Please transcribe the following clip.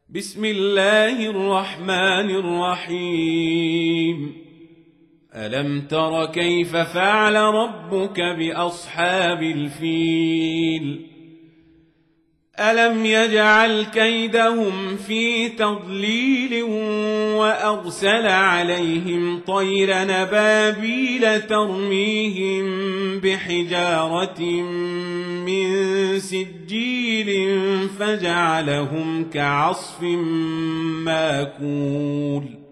بسم الله الرحمن الرحيم. ألم تر كيف فعل ربك بأصحاب الفيل؟ ألم يجعل كيدهم في تضليل وأرسل عليهم طير نبابيل ترميهم بحجارة من سجيل فجعلهم كعصف ماكول.